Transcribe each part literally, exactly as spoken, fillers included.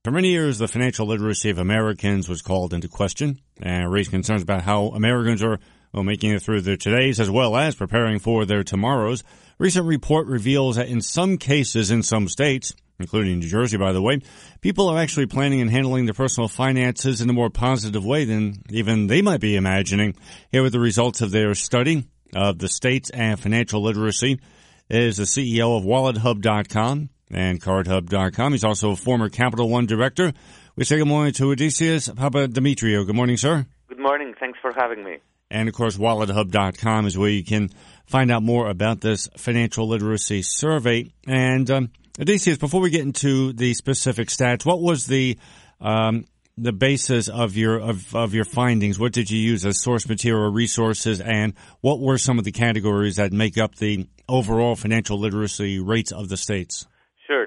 For many years, the financial literacy of Americans was called into question and raised concerns about how Americans are well, making it through their todays as well as preparing for their tomorrows. A recent report reveals that in some cases in some states, including New Jersey, by the way, people are actually planning and handling their personal finances in a more positive way than even they might be imagining. Here are the results of their study of the states and financial literacy is the C E O of wallet hub dot com and card hub dot com. He's also a former Capital One director. We say good morning to Odysseus Papadimitriou. Good morning, sir. Good morning. Thanks for having me. And, of course, wallet hub dot com is where you can find out more about this financial literacy survey. And, um, Odysseus, before we get into the specific stats, what was the um, the basis of your of, of your findings? What did you use as source material, resources, and what were some of the categories that make up the overall financial literacy rates of the states? Sure.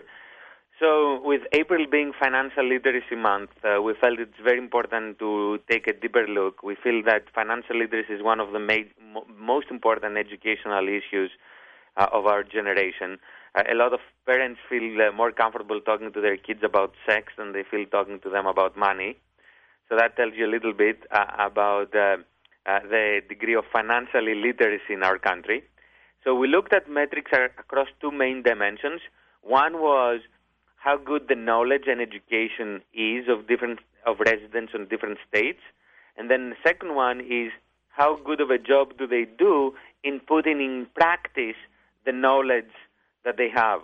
So with April being Financial Literacy Month, uh, we felt it's very important to take a deeper look. We feel that financial literacy is one of the ma- most important educational issues uh, of our generation. Uh, a lot of parents feel uh, more comfortable talking to their kids about sex than they feel talking to them about money. So that tells you a little bit uh, about uh, uh, the degree of financial illiteracy in our country. So we looked at metrics across two main dimensions. One was how good the knowledge and education is of different of residents in different states. And then the second one is how good of a job do they do in putting in practice the knowledge that they have.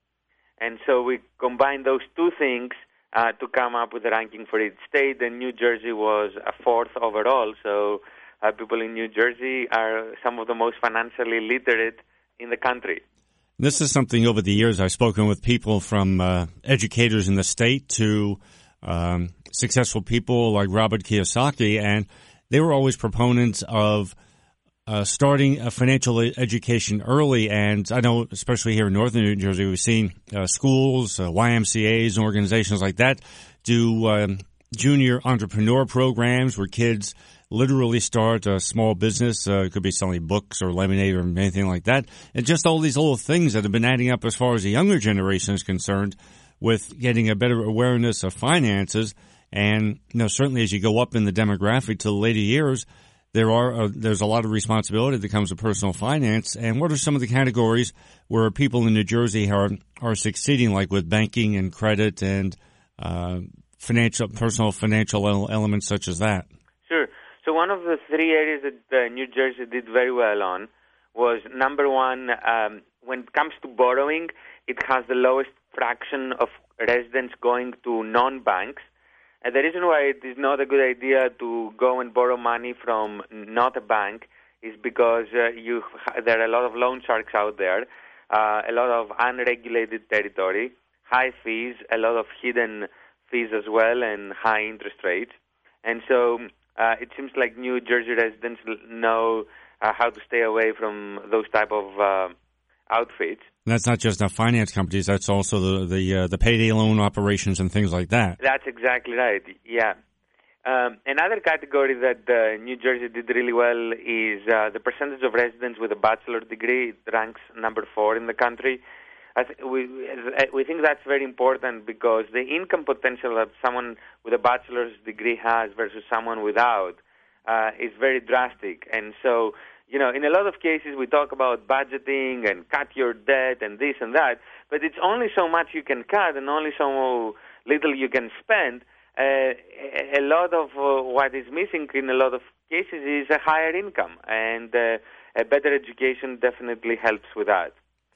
And so we combined those two things uh, to come up with a ranking for each state, and New Jersey was a fourth overall. So uh, people in New Jersey are some of the most financially literate in the country. This is something over the years I've spoken with people from uh, educators in the state to um, successful people like Robert Kiyosaki, and they were always proponents of uh, starting a financial education early. And I know, especially here in northern New Jersey, we've seen uh, schools, uh, Y M C As, and organizations like that do um, junior entrepreneur programs where kids literally start a small business. Uh, it could be selling books or lemonade or anything like that. And just all these little things that have been adding up as far as the younger generation is concerned with getting a better awareness of finances. And, you know, certainly as you go up in the demographic to the later years, there are uh, there's a lot of responsibility that comes with personal finance. And what are some of the categories where people in New Jersey are, are succeeding, like with banking and credit and uh, financial, personal financial elements such as that? Sure. So one of the three areas that uh, New Jersey did very well on was, number one, um, when it comes to borrowing, it has the lowest fraction of residents going to non-banks. And the reason why it is not a good idea to go and borrow money from not a bank is because uh, you there are a lot of loan sharks out there, uh, a lot of unregulated territory, high fees, a lot of hidden fees as well, and high interest rates. And so Uh, it seems like New Jersey residents know uh, how to stay away from those type of uh, outfits. And that's not just the finance companies; that's also the the, uh, the payday loan operations and things like that. That's exactly right. Yeah. Um, another category that uh, New Jersey did really well is uh, the percentage of residents with a bachelor's degree. It ranks number four in the country. I th- we we think that's very important because the income potential that someone with a bachelor's degree has versus someone without uh, is very drastic. And so, you know, in a lot of cases we talk about budgeting and cut your debt and this and that, but it's only so much you can cut and only so little you can spend. Uh, a lot of uh, what is missing in a lot of cases is a higher income, and uh, a better education definitely helps with that.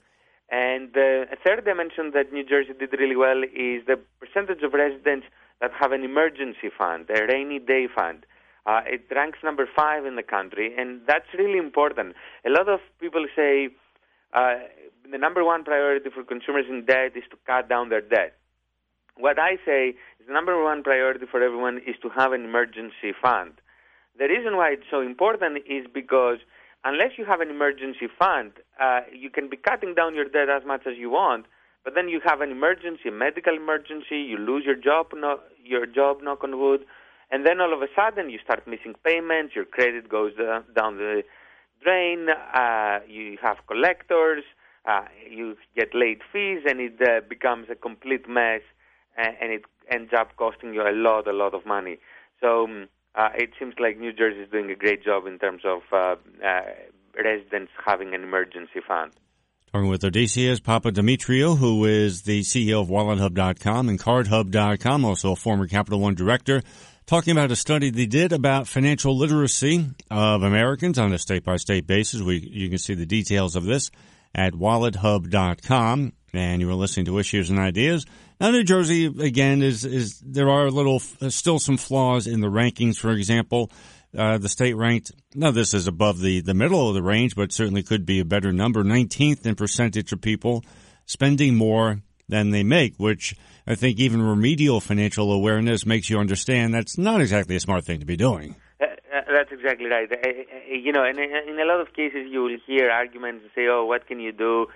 And uh, a third dimension that New Jersey did really well is the percentage of residents that have an emergency fund, a rainy day fund. Uh, it ranks number five in the country, and that's really important. A lot of people say uh, the number one priority for consumers in debt is to cut down their debt. What I say is the number one priority for everyone is to have an emergency fund. The reason why it's so important is because unless you have an emergency fund, uh, you can be cutting down your debt as much as you want, but then you have an emergency, a medical emergency, you lose your job, no, your job, knock on wood, and then all of a sudden you start missing payments, your credit goes uh, down the drain, uh, you have collectors, uh, you get late fees, and it uh, becomes a complete mess, and, and it ends up costing you a lot, a lot of money. So um, uh, it seems like New Jersey is doing a great job in terms of uh, uh, residents having an emergency fund. Talking with Odysseas Papademetriou, who is the C E O of Wallet Hub dot com and Card Hub dot com, also a former Capital One director, talking about a study they did about financial literacy of Americans on a state-by-state basis. We You can see the details of this at Wallet Hub dot com, and you were listening to Issues and Ideas. Now, New Jersey, again, is is there are a little uh, still some flaws in the rankings. For example, uh, the state ranked, now this is above the, the middle of the range, but certainly could be a better number, nineteenth in percentage of people spending more than they make, which I think even remedial financial awareness makes you understand that's not exactly a smart thing to be doing. Uh, uh, that's exactly right. Uh, uh, you know, and in a lot of cases you will hear arguments and say, oh, what can you do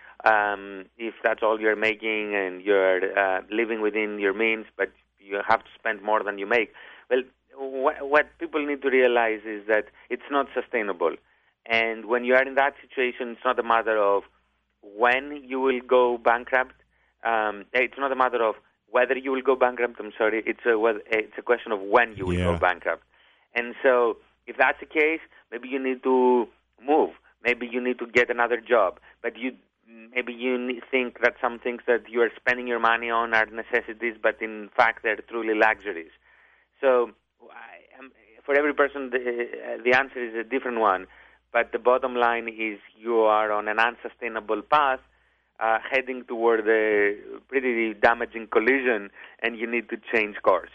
um, if that's all you're making and you're uh, living within your means, but you have to spend more than you make. Well, wh- what people need to realize is that it's not sustainable. And when you are in that situation, it's not a matter of when you will go bankrupt. Um, it's not a matter of whether you will go bankrupt. I'm sorry. It's a it's a question of when you will yeah. go bankrupt. And so, if that's the case, maybe you need to move. Maybe you need to get another job. But you maybe you think that some things that you are spending your money on are necessities, but in fact they're truly luxuries. So, I, um, for every person, the, uh, the answer is a different one. But the bottom line is you are on an unsustainable path, Uh, heading toward a pretty damaging collision, and you need to change course.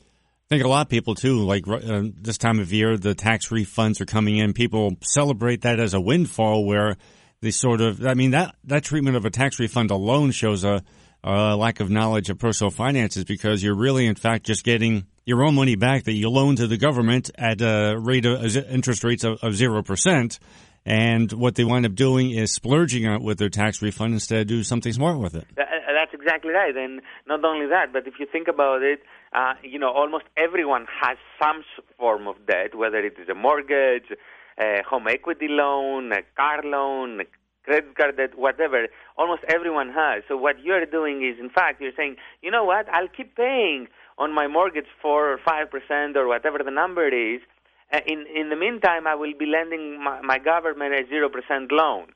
I think a lot of people, too, like uh, this time of year, the tax refunds are coming in. People celebrate that as a windfall where they sort of, I mean, that, that treatment of a tax refund alone shows a, a lack of knowledge of personal finances, because you're really, in fact, just getting your own money back that you loan to the government at a rate of interest rates of, of zero percent. And what they wind up doing is splurging on it with their tax refund instead of doing something smart with it. That's exactly right. And not only that, but if you think about it, uh, you know, almost everyone has some form of debt, whether it is a mortgage, a home equity loan, a car loan, a credit card debt, whatever. Almost everyone has. So what you're doing is, in fact, you're saying, you know what, I'll keep paying on my mortgage four or five percent or whatever the number is. Uh, in in the meantime, I will be lending my, my government a zero percent loan.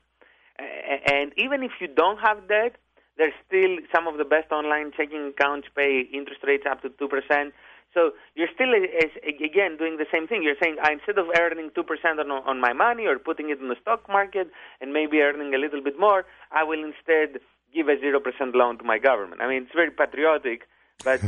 Uh, and even if you don't have debt, there's still some of the best online checking accounts pay interest rates up to two percent. So you're still, as, again, doing the same thing. You're saying, I, instead of earning two percent on, on my money or putting it in the stock market and maybe earning a little bit more, I will instead give a zero percent loan to my government. I mean, it's very patriotic, but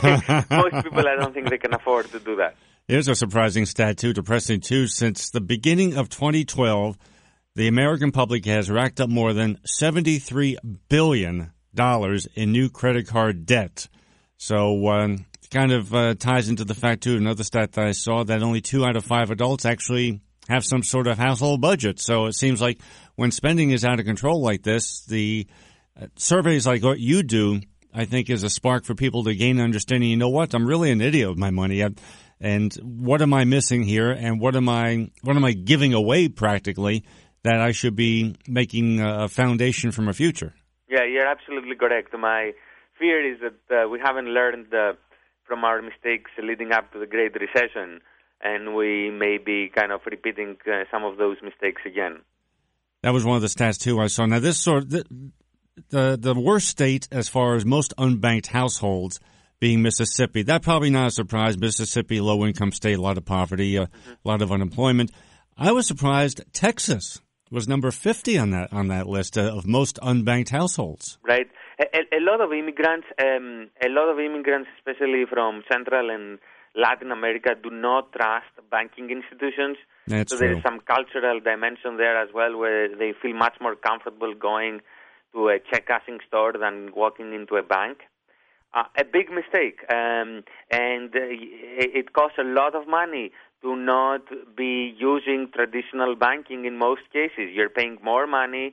most people, I don't think they can afford to do that. Here's a surprising stat, too, depressing, too. Since the beginning of twenty twelve, the American public has racked up more than seventy-three billion dollars in new credit card debt. So um, it kind of uh, ties into the fact, too, another stat that I saw, that only two out of five adults actually have some sort of household budget. So it seems like when spending is out of control like this, the uh, surveys like what you do, I think, is a spark for people to gain understanding. You know what? I'm really an idiot with my money. I, And what am I missing here? And what am I what am I giving away practically that I should be making a foundation for my future? Yeah, you're absolutely correct. My fear is that uh, we haven't learned uh, from our mistakes leading up to the Great Recession, and we may be kind of repeating uh, some of those mistakes again. That was one of the stats too I saw. Now, this sort of, the, the the worst state as far as most unbanked households being Mississippi. That probably not a surprise. Mississippi, low-income state, a lot of poverty, uh, mm-hmm. a lot of unemployment. I was surprised Texas was number fifty on that on that list uh, of most unbanked households. Right. A, a lot of immigrants, um, a lot of immigrants, especially from Central and Latin America, do not trust banking institutions. That's so true. There is some cultural dimension there as well, where they feel much more comfortable going to a check cashing store than walking into a bank. Uh, a big mistake, um, and uh, it costs a lot of money to not be using traditional banking in most cases. You're paying more money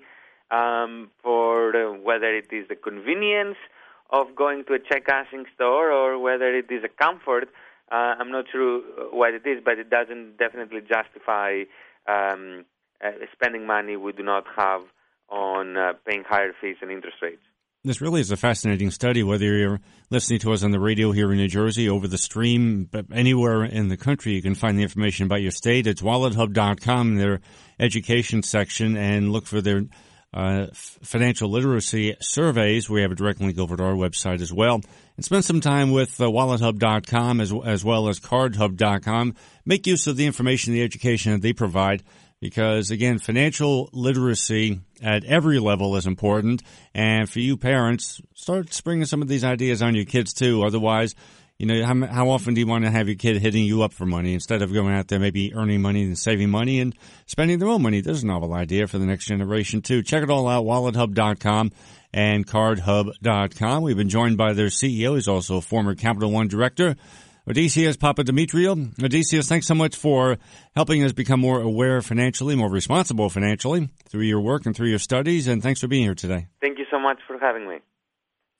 um, for uh, whether it is the convenience of going to a check cashing store or whether it is a comfort. Uh, I'm not sure what it is, but it doesn't definitely justify um, uh, spending money we do not have on uh, paying higher fees and interest rates. This really is a fascinating study, whether you're listening to us on the radio here in New Jersey, over the stream, but anywhere in the country, you can find the information about your state. It's wallet hub dot com, their education section, and look for their uh, financial literacy surveys. We have a direct link over to our website as well. And spend some time with uh, wallet hub dot com as, as well as card hub dot com. Make use of the information, the education that they provide. Because, again, financial literacy at every level is important. And for you parents, start springing some of these ideas on your kids, too. Otherwise, you know, how, how often do you want to have your kid hitting you up for money instead of going out there maybe earning money and saving money and spending their own money? There's a novel idea for the next generation, too. Check it all out, wallet hub dot com and card hub dot com. We've been joined by their C E O. He's also a former Capital One director, Odysseas Papadimitriou. Odysseas, thanks so much for helping us become more aware financially, more responsible financially through your work and through your studies, and thanks for being here today. Thank you so much for having me.